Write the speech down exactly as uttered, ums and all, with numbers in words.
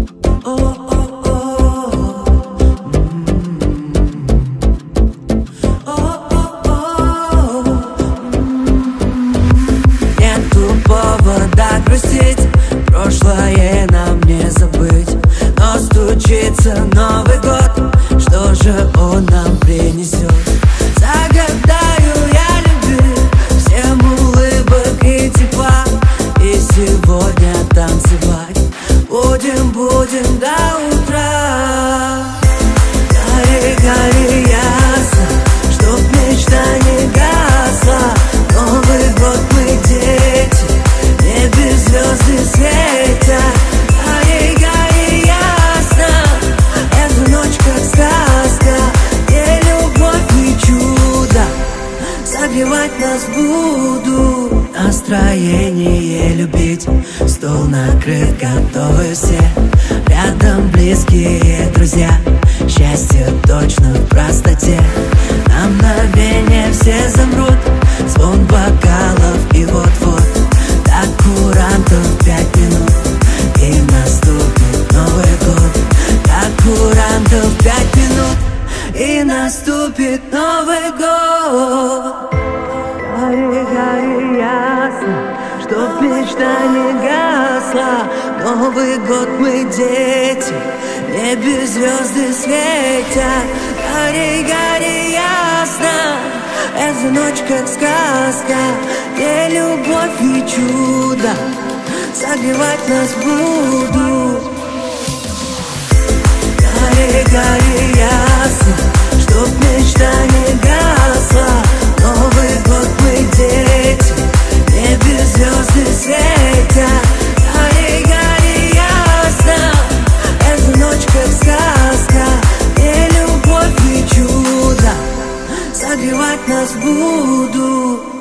Нету повода грустить, прошлое нам не забыть. Но стучится Новый год, что же он нам принесет? Загадаю я любви, всем улыбок и тепла. И сегодня танцевать будем, будем до утра. Гори, гори ясно, чтоб мечта не гасла. Новый год мы дети, небе звезды светят. Гори, гори ясно, эта ночь как сказка, где любовь и чудо согревать нас буду. Настроение любить, стол накрыт, готовы все. Рядом близкие друзья, счастье точно в простоте. На мгновение все замрут, звон бокалов и вот-вот до курантов пять минут, и наступит Новый год. До курантов пять минут, и наступит Новый год. Гори, гори ясно, чтоб мечта не гасла. Новый год мы дети, небе звезды светят. Гори, гори ясно, эта ночь как сказка, где любовь и чудо согревать нас будут. Гори, гори ясно, чтоб мечта не гасла. Новый год мы дети, небе звезды светят. Гори, гори ясно, эта ночь как сказка, где любовь и чудо согревать нас будут.